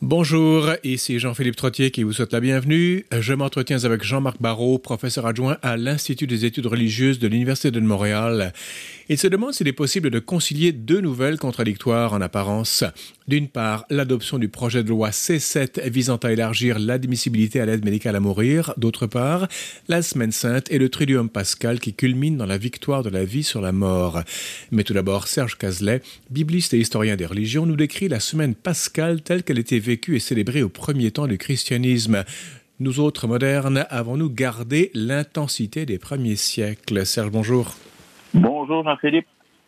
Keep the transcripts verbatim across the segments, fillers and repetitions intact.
Bonjour, ici Jean-Philippe Trottier qui vous souhaite la bienvenue. Je m'entretiens avec Jean-Marc Barrault, professeur adjoint à l'Institut des études religieuses de l'Université de Montréal. Il se demande s'il est possible de concilier deux nouvelles contradictoires en apparence. D'une part, l'adoption du projet de loi C sept visant à élargir l'admissibilité à l'aide médicale à mourir. D'autre part, la Semaine sainte et le Triduum pascal qui culmine dans la victoire de la vie sur la mort. Mais tout d'abord, Serge Cazelet, bibliste et historien des religions, nous décrit la Semaine pascale telle qu'elle était vécue et célébrée au premier temps du christianisme. Nous autres modernes, avons-nous gardé l'intensité des premiers siècles? Serge, bonjour. Bonjour Jean-Philippe.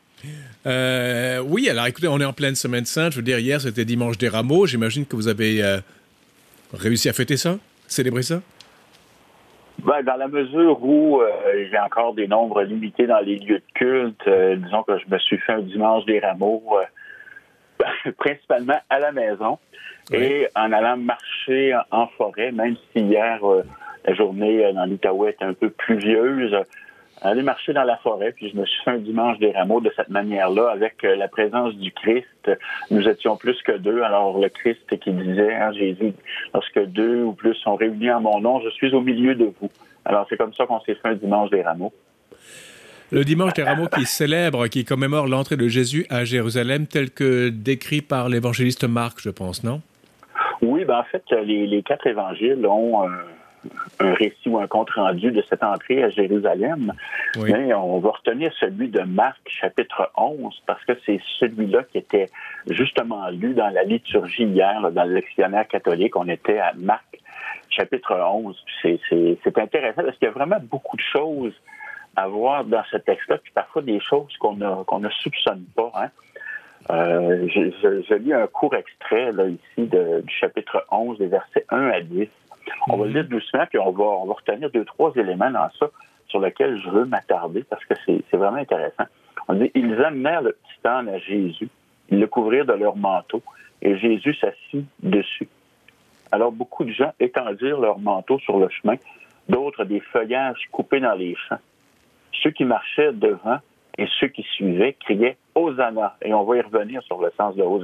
Euh, oui, alors écoutez, on est en pleine Semaine sainte. Je veux dire, hier, c'était dimanche des Rameaux. J'imagine que vous avez euh, réussi à fêter ça, célébrer ça? Ben, dans la mesure où euh, j'ai encore des nombres limités dans les lieux de culte, euh, disons que je me suis fait un dimanche des Rameaux, euh, principalement à la maison, oui. Et en allant marcher en forêt, même si hier, euh, la journée euh, dans l'Outaouais était un peu pluvieuse, aller marcher dans la forêt, puis je me suis fait un dimanche des Rameaux de cette manière-là, avec euh, la présence du Christ. Nous étions plus que deux. Alors, le Christ qui disait, hein, Jésus, lorsque deux ou plus sont réunis en mon nom, je suis au milieu de vous. Alors, c'est comme ça qu'on s'est fait un dimanche des Rameaux. Le dimanche des Rameaux qui célèbre, qui commémore l'entrée de Jésus à Jérusalem, tel que décrit par l'évangéliste Marc, je pense, non? Oui, ben en fait, les, les quatre évangiles ont... Euh, un récit ou un compte-rendu de cette entrée à Jérusalem. Oui. Mais on va retenir celui de Marc, chapitre onze, parce que c'est celui-là qui était justement lu dans la liturgie hier, là, dans le lectionnaire catholique. On était à Marc, chapitre onze. C'est, c'est, c'est intéressant parce qu'il y a vraiment beaucoup de choses à voir dans ce texte-là, puis parfois des choses qu'on, a, qu'on ne soupçonne pas. Hein? Euh, je, je, je lis un court extrait là, ici de, du chapitre onze, des versets un à dix. On va le lire doucement, puis on va, on va retenir deux, trois éléments dans ça sur lesquels je veux m'attarder parce que c'est, c'est vraiment intéressant. On dit, ils amenèrent le petit âne à Jésus, ils le couvrirent de leur manteau, et Jésus s'assit dessus. Alors, beaucoup de gens étendirent leur manteau sur le chemin, d'autres des feuillages coupés dans les champs. Ceux qui marchaient devant et ceux qui suivaient criaient « Hosanna », et on va y revenir sur le sens de « Hosanna ».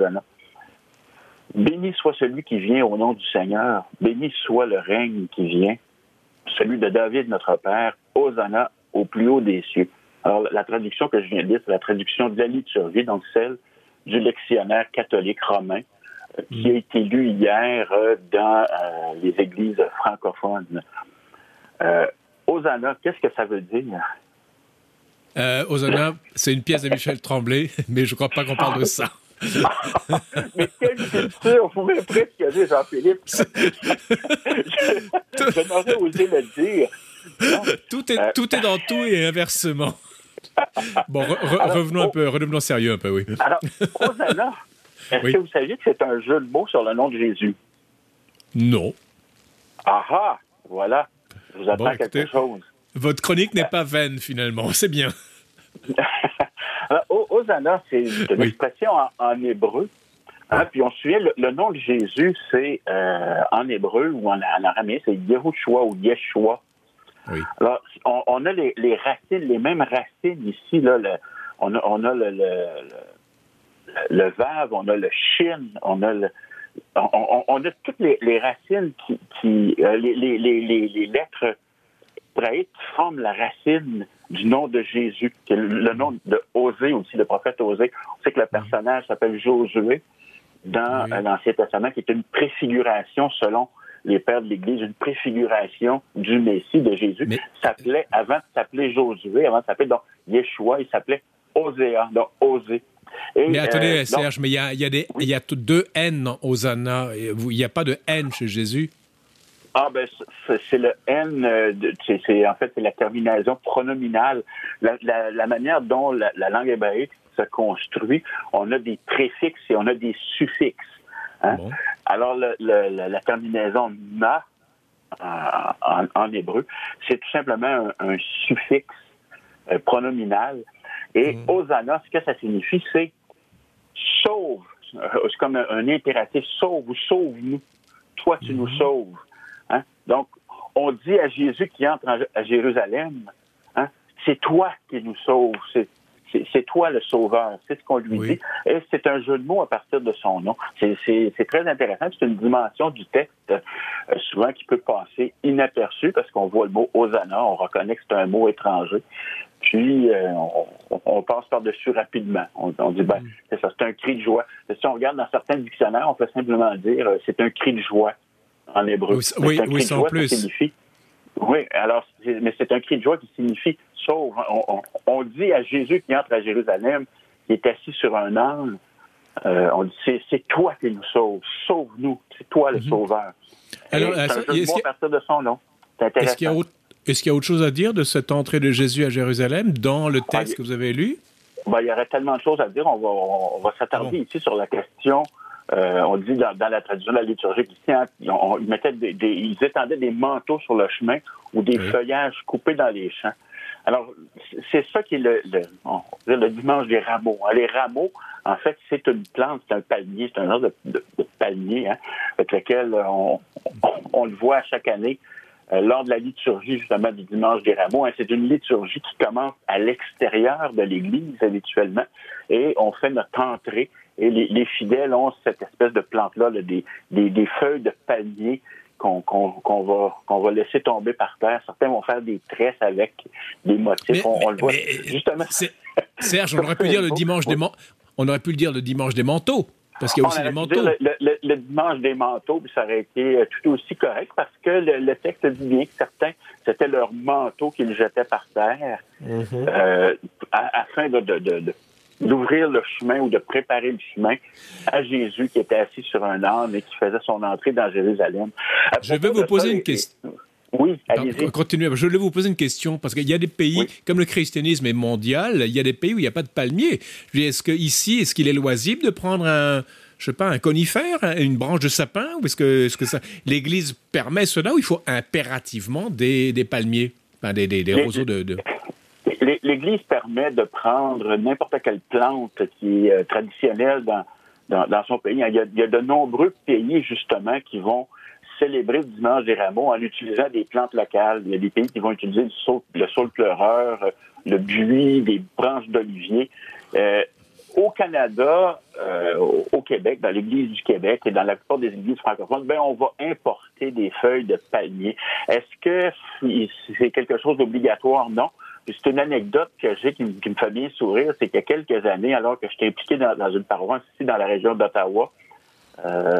Béni soit celui qui vient au nom du Seigneur. Béni soit le règne qui vient, celui de David, notre Père. Hosanna au plus haut des cieux. Alors, la traduction que je viens de lire, c'est la traduction de la liturgie, donc celle du lectionnaire catholique romain, euh, qui a été lu hier euh, dans euh, les églises francophones. Euh, Hosanna, qu'est-ce que ça veut dire? Euh, Hosanna, c'est une pièce de Michel Tremblay, mais je ne crois pas qu'on parle de ça. Mais quelle culture! Vous m'impressionnez, Jean-Philippe. je, je n'aurais osé le dire. Non. Tout est, euh, tout est dans tout et inversement. Bon, re, re, alors, revenons un peu, redevenons sérieux un peu, oui. Alors, Hosanna, est-ce oui. que vous saviez que c'est un jeu de mots sur le nom de Jésus? Non. Ah ah! Voilà. Je vous apprends bon, écoutez, quelque chose. Votre chronique n'est pas vaine, finalement. C'est bien. Alors, Hosanna, c'est une oui. expression en, en hébreu. Hein, puis on se souvient, le, le nom de Jésus, c'est euh, en hébreu ou en, en araméen, c'est Yehoshua ou Yeshua. Oui. Alors, on, on a les, les racines, les mêmes racines ici. Là, le, on a, on a le, le, le, le vav, on a le shin, on a le, on, on, on a toutes les, les racines qui, qui euh, les, les, les, les lettres hébraïques qui forment la racine du nom de Jésus, qui est le nom de Osée aussi, le prophète Osée. On sait que le personnage s'appelle Josué dans oui. l'Ancien Testament, qui est une préfiguration, selon les pères de l'Église, une préfiguration du Messie de Jésus. Mais... s'appelait, avant de s'appeler Josué, avant de s'appeler donc Yeshua, il s'appelait Oséa, donc Osée. Et, mais attendez, euh, Serge, donc... mais il y a, y a, des, oui. y a deux N dans Hosanna. Il n'y a pas de N chez Jésus. Ah, ben, c'est, c'est le N, euh, c'est, c'est, en fait, c'est la terminaison pronominale. La, la, la manière dont la, la langue hébraïque se construit, on a des préfixes et on a des suffixes. Hein? Bon. Alors, le, le, la, la terminaison na, en, en, en hébreu, c'est tout simplement un, un suffixe euh, pronominal. Et mmh. Hosanna, ce que ça signifie, c'est sauve. C'est comme un, un impératif, sauve ou sauve-nous. Toi, tu mmh. nous sauves. Hein? Donc, on dit à Jésus qui entre à Jérusalem, hein, c'est toi qui nous sauves, c'est, c'est, c'est toi le sauveur. C'est ce qu'on lui oui. dit. Et c'est un jeu de mots à partir de son nom. C'est, c'est, c'est très intéressant. C'est une dimension du texte euh, souvent qui peut passer inaperçue parce qu'on voit le mot Hosanna, on reconnaît que c'est un mot étranger. Puis, euh, on, on passe par-dessus rapidement. On, on dit, ben, c'est ça, c'est un cri de joie. Si on regarde dans certains dictionnaires, on peut simplement dire, euh, c'est un cri de joie en hébreu. Oui, oui, sans joie, plus. Ça signifie, oui, alors, c'est, mais c'est un cri de joie qui signifie sauve. On, on, on dit à Jésus qui entre à Jérusalem, qui est assis sur un âne, euh, on dit, c'est, c'est toi qui nous sauves. Sauve-nous. C'est toi le mm-hmm. sauveur. Alors, c'est ça, un jeu de mots à partir de son nom. C'est intéressant. Est-ce qu'il y a autre... Est-ce qu'il y a autre chose à dire de cette entrée de Jésus à Jérusalem dans le texte ah, que vous avez lu? Ben, il y aurait tellement de choses à dire. On va, on, on va s'attarder bon. ici sur la question. Euh, on dit dans, dans la tradition de la liturgie chrétienne, on, ils, mettaient des, des, ils étendaient des manteaux sur le chemin ou des oui. feuillages coupés dans les champs. Alors, c'est ça qui est le, le, on, le dimanche des rameaux. Les rameaux, en fait, c'est une plante, c'est un palmier, c'est un genre de, de, de palmier hein, avec lequel on, on, on le voit à chaque année. Euh, lors de la liturgie, justement, du dimanche des rameaux. Hein, c'est une liturgie qui commence à l'extérieur de l'Église, habituellement, et on fait notre entrée. Et les, les fidèles ont cette espèce de plante-là, là, des, des, des feuilles de palmier qu'on, qu'on, qu'on, va, qu'on va laisser tomber par terre. Certains vont faire des tresses avec des motifs. Mais, on, on mais, le voit. Mais, justement. C'est, Serge, on aurait pu dire le dimanche des man... on aurait pu le dire le dimanche des manteaux. Parce qu'il y a aussi les manteaux. Le, le, le dimanche des manteaux, puis ça aurait été tout aussi correct parce que le, le texte dit bien que certains, c'était leur manteau qu'ils jetaient par terre mm-hmm. euh, à, afin de, de, de, de, d'ouvrir le chemin ou de préparer le chemin à Jésus qui était assis sur un âne et qui faisait son entrée dans Jérusalem. Je vais vous poser une question. Oui, allez-y. Continuez. Je voulais vous poser une question, parce qu'il y a des pays, oui. comme le christianisme est mondial, il y a des pays où il n'y a pas de palmier. Je dis, est-ce qu'ici, est-ce qu'il est loisible de prendre un, je sais pas, un conifère, une branche de sapin, ou est-ce que, est-ce que ça, l'Église permet cela, ou il faut impérativement des, des palmiers, enfin, des, des, des roseaux de... de... L'Église permet de prendre n'importe quelle plante qui est euh, traditionnelle dans, dans, dans son pays. Il y, a, il y a de nombreux pays, justement, qui vont célébrer le dimanche des rameaux en utilisant des plantes locales. Il y a des pays qui vont utiliser le saule, le saule pleureur, le buis, des branches d'olivier. Euh, au Canada, euh, au Québec, dans l'Église du Québec et dans la plupart des églises francophones, ben on va importer des feuilles de palmier. Est-ce que c'est quelque chose d'obligatoire? Non. C'est une anecdote que j'ai qui, qui me fait bien sourire. C'est qu'il y a quelques années, alors que j'étais impliqué dans, dans une paroisse ici dans la région d'Ottawa, euh,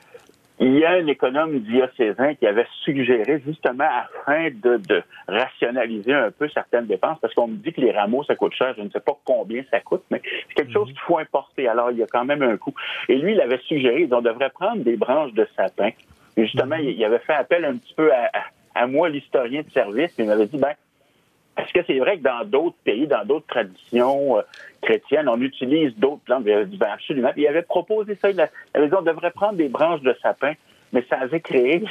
il y a un économe diocésain qui avait suggéré, justement, afin de, de rationaliser un peu certaines dépenses, parce qu'on me dit que les rameaux, ça coûte cher, je ne sais pas combien ça coûte, mais c'est quelque chose qu'il faut importer, alors il y a quand même un coût. Et lui, il avait suggéré qu'on devrait prendre des branches de sapin. Et justement, il, il avait fait appel un petit peu à, à, à moi, l'historien de service, puis il m'avait dit, ben, est-ce que c'est vrai que dans d'autres pays, dans d'autres traditions euh, chrétiennes, on utilise d'autres plantes? Il avait dit, ben absolument. Puis il avait proposé ça. Il avait dit, on devrait prendre des branches de sapin, mais ça avait créé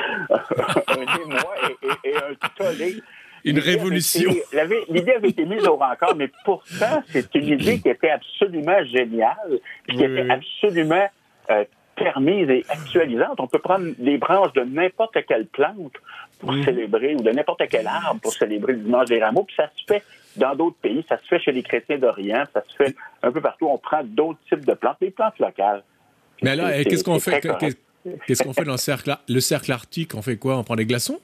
un émoi et, et, et un tollé. Une l'idée révolution. Avait été, l'idée avait été mise au rencard, mais pourtant, c'est une idée qui était absolument géniale, qui oui, était oui. absolument euh, permise et actualisante. On peut prendre des branches de n'importe quelle plante pour mmh. célébrer, ou de n'importe quel arbre pour célébrer le dimanche des rameaux, puis ça se fait dans d'autres pays, ça se fait chez les chrétiens d'Orient, ça se fait un peu partout, on prend d'autres types de plantes, des plantes locales. Mais là, c'est, qu'est-ce qu'on fait qu'est-ce, qu'est-ce qu'on fait dans le cercle, le cercle arctique? On fait quoi? On prend des glaçons?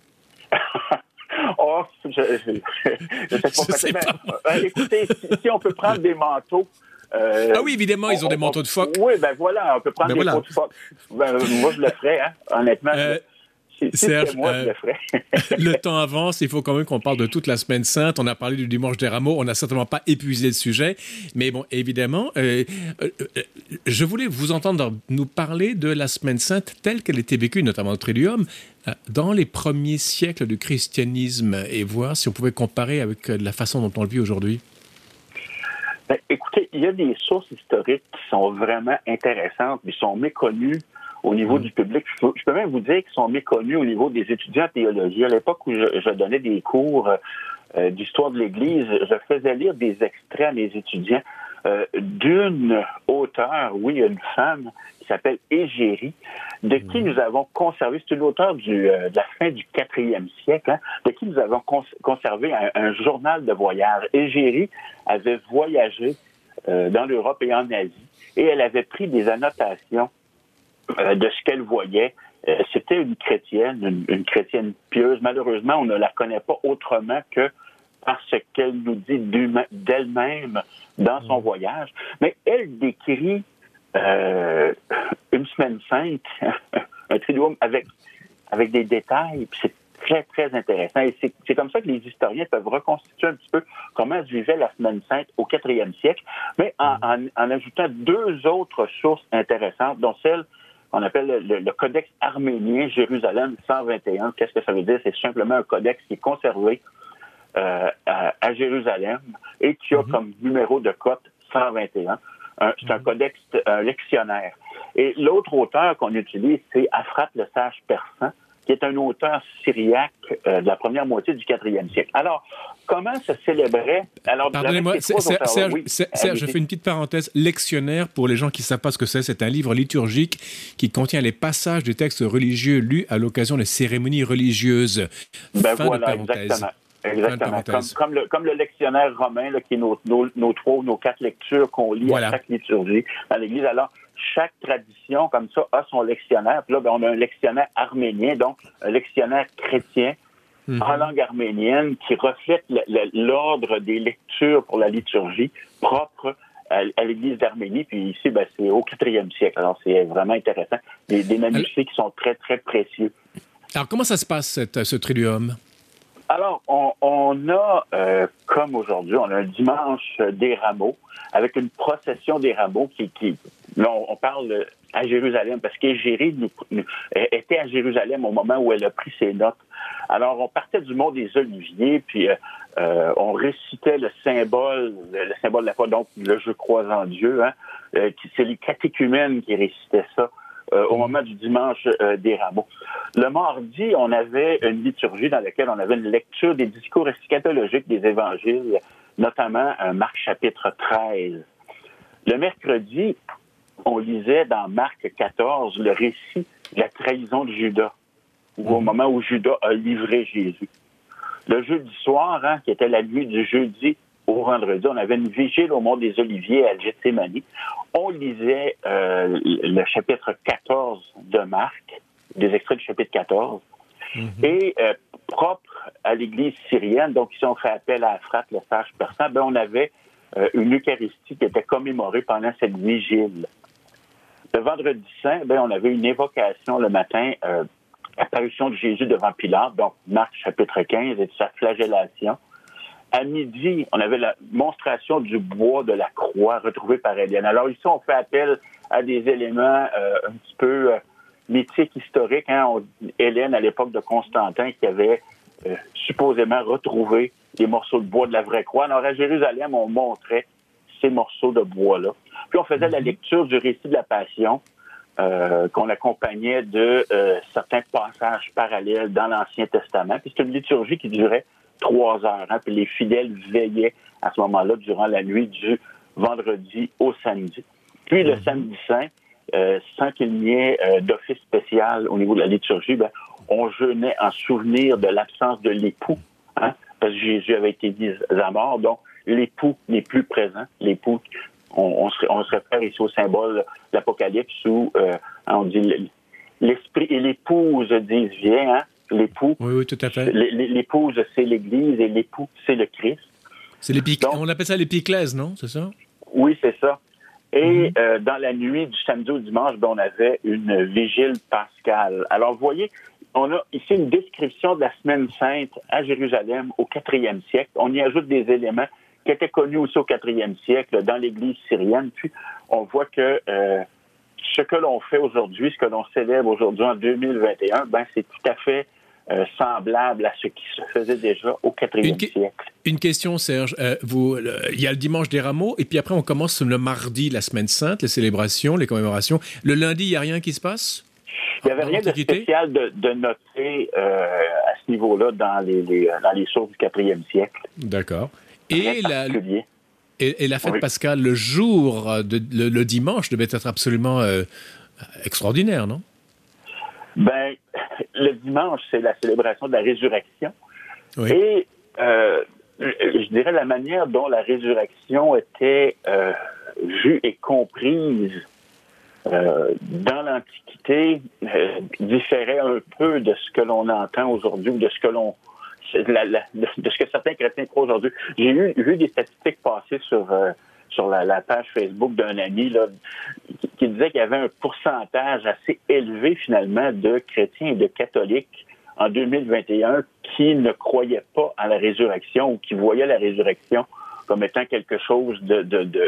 oh, je, je, je, je sais pas. Je sais pas. Euh, écoutez, si, si on peut prendre des manteaux. Euh, ah oui, évidemment, ils ont on, des manteaux de phoque. Oui, ben voilà, on peut prendre ben des voilà. manteaux de phoque. Ben, moi, je le ferais, hein, honnêtement. Euh, si, si Serge, moi, euh, je le ferais. Le temps avance, il faut quand même qu'on parle de toute la semaine sainte. On a parlé du dimanche des rameaux, on n'a certainement pas épuisé le sujet. Mais bon, évidemment, euh, euh, je voulais vous entendre nous parler de la semaine sainte telle qu'elle était vécue, notamment au Triduum, dans les premiers siècles du christianisme, et voir si on pouvait comparer avec la façon dont on le vit aujourd'hui. Ben, écoutez, il y a des sources historiques qui sont vraiment intéressantes, qui sont méconnues au niveau mmh. du public. Je peux, je peux même vous dire qu'ils sont méconnus au niveau des étudiants en théologie. À l'époque où je, je donnais des cours euh, d'histoire de l'Église, je faisais lire des extraits à mes étudiants euh, d'une auteure, oui, une femme qui s'appelle Égérie, de qui nous avons conservé, c'est une auteure du, euh, de la fin du quatrième siècle, hein, de qui nous avons cons- conservé un, un journal de voyage. Égérie avait voyagé euh, dans l'Europe et en Asie, et elle avait pris des annotations euh, de ce qu'elle voyait. Euh, c'était une chrétienne, une, une chrétienne pieuse. Malheureusement, on ne la connaît pas autrement que par ce qu'elle nous dit d'elle-même dans son voyage. Mais elle décrit euh, une semaine sainte, un triduum avec, avec des détails, puis c'est très, très intéressant. Et c'est, c'est comme ça que les historiens peuvent reconstituer un petit peu comment se vivait la semaine sainte au quatrième siècle, mais en, en, en ajoutant deux autres sources intéressantes, dont celle qu'on appelle le, le, le Codex arménien Jérusalem cent vingt et un. Qu'est-ce que ça veut dire? C'est simplement un codex qui est conservé euh, à, à Jérusalem et qui a mm-hmm. comme numéro de cote cent vingt et un. Un, c'est un codex, un lectionnaire. Et l'autre auteur qu'on utilise, c'est Aphrate le sage persan, qui est un auteur syriaque euh, de la première moitié du quatrième siècle. Alors, comment se célébrait... Alors, Pardonnez-moi, c'est, c'est, Serge, oui, Serge je fais une petite parenthèse. Lectionnaire, pour les gens qui ne savent pas ce que c'est, c'est un livre liturgique qui contient les passages des textes religieux lus à l'occasion des cérémonies religieuses. Ben fin voilà, de parenthèse. exactement. Exactement. Comme, comme, le, comme le lectionnaire romain, là, qui est nos, nos, nos trois ou nos quatre lectures qu'on lit voilà. à chaque liturgie dans l'Église. Alors, chaque tradition, comme ça, a son lectionnaire. Puis là, ben, on a un lectionnaire arménien, donc un lectionnaire chrétien mm-hmm. en langue arménienne qui reflète le, le, l'ordre des lectures pour la liturgie propre à, à l'Église d'Arménie. Puis ici, ben, c'est au quatrième siècle. Alors, c'est vraiment intéressant. Des, des manuscrits qui sont très, très précieux. Alors, comment ça se passe, cette, ce triduum? Alors, on, on a, euh, comme aujourd'hui, on a un dimanche des rameaux, avec une procession des rameaux qui... qui là, on, on parle à Jérusalem, parce qu'Égérie nous, nous, était à Jérusalem au moment où elle a pris ses notes. Alors, on partait du mont des Oliviers, puis euh, euh, on récitait le symbole, le, le symbole de la foi, donc le « Je crois en Dieu », hein, euh, qui, c'est les catéchumènes qui récitaient ça. Euh, au moment du dimanche euh, des rameaux. Le mardi, on avait une liturgie dans laquelle on avait une lecture des discours eschatologiques des évangiles, notamment euh, Marc chapitre treize. Le mercredi, on lisait dans Marc quatorze le récit de la trahison de Judas, ou au moment où Judas a livré Jésus. Le jeudi soir, hein, qui était la nuit du jeudi au vendredi, on avait une vigile au mont des Oliviers à Gethsémani. On lisait euh, le chapitre quatorze de Marc, des extraits du chapitre quatorze. Mm-hmm. Et euh, propre à l'Église syrienne, donc ici on fait appel à Aphrate, le sage persan, ben, on avait euh, une Eucharistie qui était commémorée pendant cette vigile. Le vendredi saint, ben, on avait une évocation le matin, euh, l'apparition de Jésus devant Pilate, donc Marc chapitre quinze et de sa flagellation. À midi, on avait la monstration du bois de la croix retrouvé par Élienne. Alors ici, on fait appel à des éléments euh, un petit peu euh, mythiques, historiques. Hein. On, Hélène, à l'époque de Constantin, qui avait euh, supposément retrouvé des morceaux de bois de la vraie croix. Alors à Jérusalem, on montrait ces morceaux de bois-là. Puis on faisait la lecture du récit de la Passion, euh, qu'on accompagnait de euh, certains passages parallèles dans l'Ancien Testament. Puis c'est une liturgie qui durait trois heures. Hein, puis les fidèles veillaient à ce moment-là durant la nuit du vendredi au samedi. Puis le samedi saint, euh, sans qu'il n'y ait euh, d'office spécial au niveau de la liturgie, ben, on jeûnait en souvenir de l'absence de l'époux, hein, parce que Jésus avait été mis à mort, donc l'époux n'est plus présent. L'époux, on, on, se, on se réfère ici au symbole de l'Apocalypse où euh, on dit l'esprit et l'épouse disent viens, hein. L'époux, oui, oui, tout à fait. L'épouse, c'est l'Église et l'époux, c'est le Christ. C'est l'épic... Donc, on appelle ça l'épiclèse, non? C'est ça? Oui, c'est ça. Et mm-hmm. euh, dans la nuit du samedi au dimanche, ben, on avait une vigile pascale. Alors, vous voyez, on a ici une description de la semaine sainte à Jérusalem au quatrième siècle. On y ajoute des éléments qui étaient connus aussi au quatrième siècle dans l'Église syrienne. Puis, on voit que euh, ce que l'on fait aujourd'hui, ce que l'on célèbre aujourd'hui en deux mille vingt et un, ben, c'est tout à fait Euh, semblable à ce qui se faisait déjà au quatrième siècle. Une question, Serge. Euh, vous, il euh, y a le dimanche des rameaux, et puis après, on commence le mardi, la semaine sainte, les célébrations, les commémorations. Le lundi, il n'y a rien qui se passe? Il n'y avait rien de spécial de, de noter euh, à ce niveau-là dans les, les, dans les sources du quatrième siècle. D'accord. Et la, Et, et la fête oui. pascale, le jour, de, le, le dimanche, devait être absolument euh, extraordinaire, non? Ben, le dimanche, c'est la célébration de la résurrection. Oui. Et euh, je dirais la manière dont la résurrection était euh, vue et comprise euh, dans l'Antiquité euh, différait un peu de ce que l'on entend aujourd'hui ou de ce que l'on la, la, de, de ce que certains chrétiens croient aujourd'hui. J'ai eu, vu des statistiques passer sur euh, sur la, la page Facebook d'un ami là, qui, qui disait qu'il y avait un pourcentage assez élevé finalement de chrétiens et de catholiques en deux mille vingt et un qui ne croyaient pas à la résurrection ou qui voyaient la résurrection comme étant quelque chose de... de, de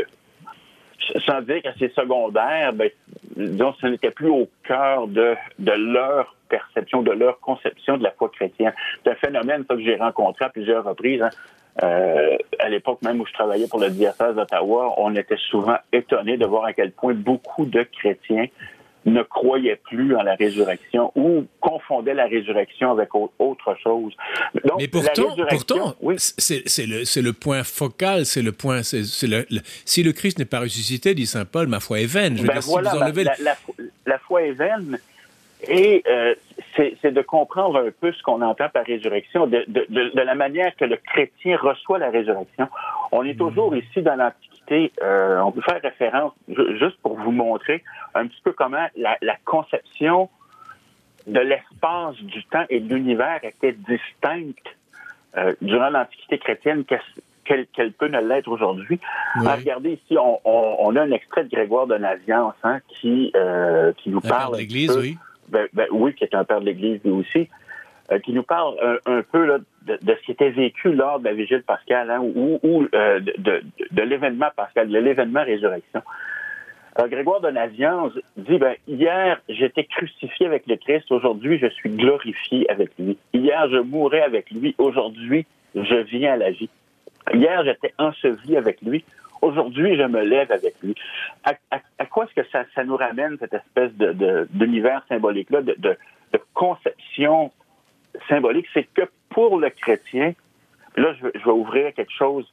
sans dire que c'est secondaire, ben, disons, ce n'était plus au cœur de, de leur perception, de leur conception de la foi chrétienne. C'est un phénomène ça, que j'ai rencontré à plusieurs reprises. Hein. Euh, à l'époque même où je travaillais pour le diocèse d'Ottawa, on était souvent étonnés de voir à quel point beaucoup de chrétiens ne croyaient plus en la résurrection ou confondaient la résurrection avec autre chose. Donc, mais pourtant, pourtant oui. c'est, c'est, le, c'est le point focal, c'est le point... C'est, c'est le, le, si le Christ n'est pas ressuscité, dit saint Paul, ma foi est vaine. Je veux ben dire, voilà, si vous enlevez... la, la, la, la foi est vaine et euh, c'est, c'est de comprendre un peu ce qu'on entend par résurrection, de, de, de, de la manière que le chrétien reçoit la résurrection. On est toujours mmh. ici dans l'Antiquité, euh, on peut faire référence, juste pour vous montrer un petit peu comment la, la conception de l'espace, du temps et de l'univers était distincte euh, durant l'Antiquité chrétienne qu'elle, qu'elle peut ne l'être aujourd'hui. Oui. Regardez ici, on, on, on a un extrait de Grégoire de Nazianze hein, qui, euh, qui nous un parle... père de l'Église, peu, oui. Ben, ben, oui, qui est un père de l'Église lui aussi, euh, qui nous parle un, un peu là, de, de ce qui était vécu lors de la Vigile pascale hein, ou, ou euh, de, de, de l'événement pascal, de l'événement résurrection. Alors, Grégoire de Nazianze dit, ben, hier, j'étais crucifié avec le Christ, aujourd'hui, je suis glorifié avec lui. Hier, je mourais avec lui, aujourd'hui, je viens à la vie. Hier, j'étais enseveli avec lui, aujourd'hui, je me lève avec lui. À, à, à quoi est-ce que ça, ça nous ramène, cette espèce de, de, d'univers symbolique-là, de, de, de conception symbolique? C'est que pour le chrétien, là, je, je vais ouvrir quelque chose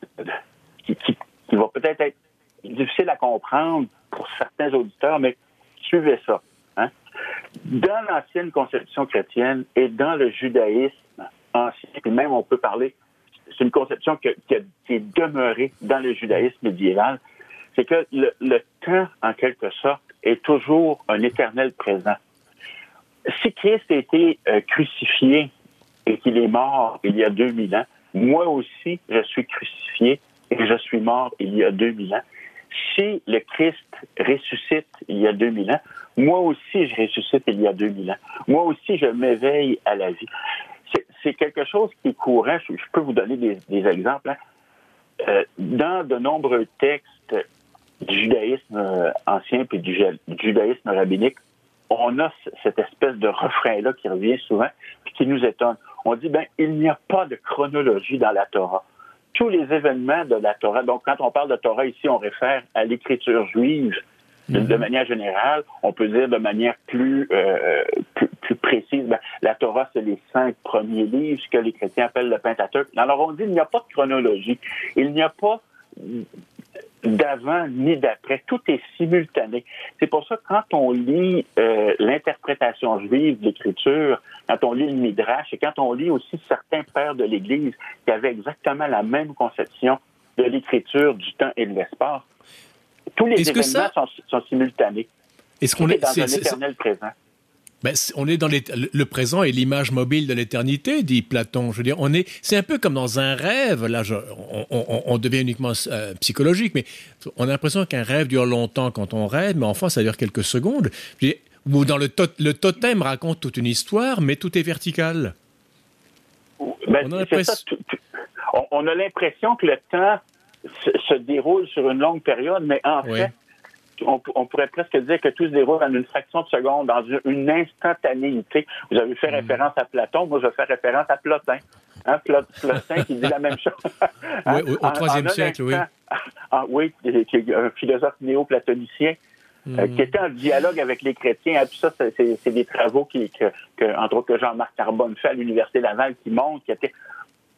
qui, qui, qui va peut-être être difficile à comprendre pour certains auditeurs, mais suivez ça. Hein? Dans l'ancienne conception chrétienne et dans le judaïsme ancien, puis même on peut parler, c'est une conception que, qui, a, qui est demeurée dans le judaïsme médiéval, c'est que le, le temps, en quelque sorte, est toujours un éternel présent. Si Christ a été euh, crucifié et qu'il est mort il y a deux mille ans, moi aussi, je suis crucifié et je suis mort il y a deux mille ans. Si le Christ ressuscite il y a deux mille ans, moi aussi je ressuscite il y a deux mille ans. Moi aussi je m'éveille à la vie. C'est, c'est quelque chose qui est courant. Je, je peux vous donner des, des exemples. Hein. Euh, dans de nombreux textes du judaïsme euh, ancien puis du, du judaïsme rabbinique, on a c- cette espèce de refrain-là qui revient souvent puis qui nous étonne. On dit, ben, il n'y a pas de chronologie dans la Torah. Tous les événements de la Torah, donc quand on parle de Torah ici, on réfère à l'écriture juive de, mm-hmm. de manière générale. On peut dire de manière plus, euh, plus, plus précise, ben, la Torah, c'est les cinq premiers livres, ce que les chrétiens appellent le Pentateuque. Alors on dit, il n'y a pas de chronologie. Il n'y a pas d'avant ni d'après. Tout est simultané. C'est pour ça que quand on lit euh, l'interprétation juive de l'Écriture, quand on lit le Midrash et quand on lit aussi certains pères de l'Église qui avaient exactement la même conception de l'Écriture, du temps et de l'espace, tous les Est-ce événements ça... sont, sont simultanés. Est-ce qu'on est, est dans c'est, un c'est, éternel c'est... présent. Ben, on est dans les, le présent est l'image mobile de l'éternité, dit Platon. Je veux dire, on est, c'est un peu comme dans un rêve. Là, je, on, on, on devient uniquement euh, psychologique, mais on a l'impression qu'un rêve dure longtemps quand on rêve, mais enfin, ça dure quelques secondes. Je veux dire, ou dans le, to- le totem raconte toute une histoire, mais tout est vertical. Ben, on, a c'est ça, tout, tout, on, on a l'impression que le temps se, se déroule sur une longue période, mais en oui. fait, On, on pourrait presque dire que tout se déroule en une fraction de seconde, dans une, une instantanéité. Vous avez fait mmh. référence à Platon, moi je vais faire référence à Plotin. Hein, Plotin qui dit la même chose. Hein? Oui, au troisième siècle, instant, oui. Ah, oui, qui est un philosophe néo-platonicien mmh. euh, qui était en dialogue avec les chrétiens. Et puis ça, c'est, c'est, c'est des travaux qui, que, que, entre autres, que Jean-Marc Carbone fait à l'Université Laval qui montrent qu'il était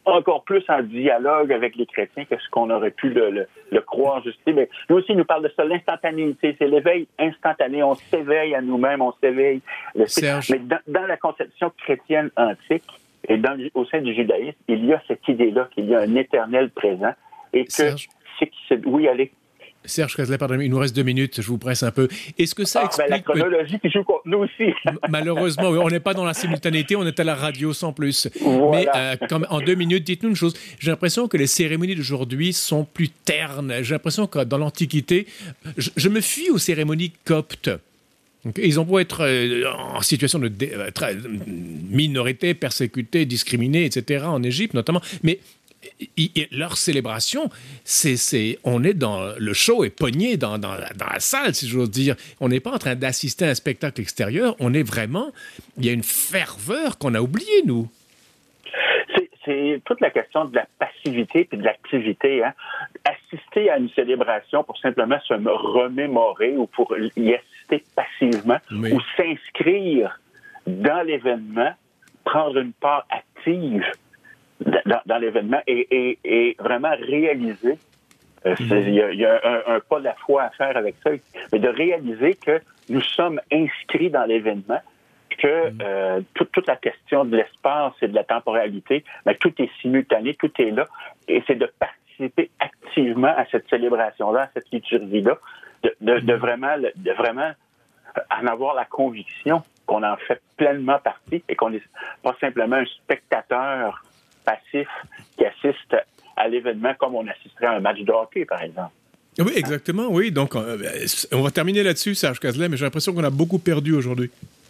encore plus en dialogue avec les chrétiens que ce qu'on aurait pu le, le, le croire juste. Mais lui aussi, il nous parle de ça, l'instantanéité. C'est l'éveil instantané. On s'éveille à nous-mêmes, on s'éveille. Serge. Mais dans, dans la conception chrétienne antique et dans, au sein du judaïsme, il y a cette idée-là qu'il y a un éternel présent et que Serge. c'est qui c'est... Oui, allez. Serge Cazlet, pardonnez, il nous reste deux minutes, je vous presse un peu. Est-ce que ça ah, explique... Ben la chronologie qui joue contre nous aussi. Malheureusement, on n'est pas dans la simultanéité, on est à la radio sans plus. Voilà. Mais euh, comme, en deux minutes, dites-nous une chose. J'ai l'impression que les cérémonies d'aujourd'hui sont plus ternes. J'ai l'impression que dans l'Antiquité, je, je me fie aux cérémonies coptes. Donc, ils ont beau être euh, en situation de dé, euh, très, minorité, persécutés, discriminés, et cetera, en Égypte notamment. Mais I, I, leur célébration, c'est, c'est, on est dans le show est pogné dans, dans, dans la salle, si j'ose dire. On n'est pas en train d'assister à un spectacle extérieur. On est vraiment, il y a une ferveur qu'on a oubliée, nous. C'est, c'est toute la question de la passivité et de l'activité. Hein. Assister à une célébration pour simplement se remémorer ou pour y assister passivement oui. ou s'inscrire dans l'événement, prendre une part active Dans, dans l'événement et, et, et vraiment réaliser, euh, il y a, y a un, un pas de la foi à faire avec ça, mais de réaliser que nous sommes inscrits dans l'événement, que euh, tout, toute la question de l'espace et de la temporalité, ben, tout est simultané, tout est là, et c'est de participer activement à cette célébration-là, à cette liturgie-là, de, de, de, vraiment, de vraiment en avoir la conviction qu'on en fait pleinement partie et qu'on n'est pas simplement un spectateur passif qui assiste à l'événement comme on assisterait à un match de hockey, par exemple. Oui, exactement, oui. Donc, euh, on va terminer là-dessus, Serge Cazlet, mais j'ai l'impression qu'on a beaucoup perdu aujourd'hui.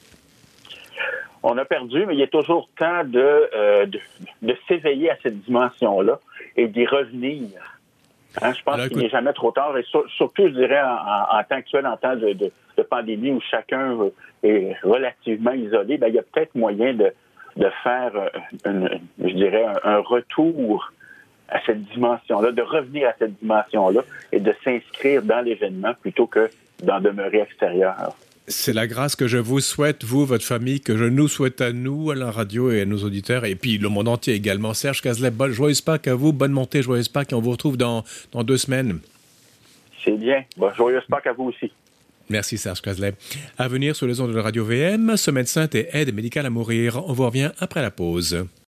On a perdu, mais il est toujours temps de, euh, de, de s'éveiller à cette dimension-là et d'y revenir. Hein, je pense Alors, qu'il écoute... n'est jamais trop tard, et sur, surtout, je dirais, en, en, en temps actuel, en temps de, de, de pandémie où chacun est relativement isolé, ben, il y a peut-être moyen de de faire, une, je dirais, un, un retour à cette dimension-là, de revenir à cette dimension-là et de s'inscrire dans l'événement plutôt que d'en demeurer extérieur. C'est la grâce que je vous souhaite, vous, votre famille, que je nous souhaite à nous, à la radio et à nos auditeurs, et puis le monde entier également. Serge Cazlet, bonne joyeuse Pâques à vous, bonne montée, joyeuse Pâques, et on vous retrouve dans, dans deux semaines. C'est bien. Bon, joyeuse Pâques à vous aussi. Merci Serge Cazlet. À venir sur les ondes de la radio V M, Semaine sainte et aide médicale à mourir. On vous revient après la pause.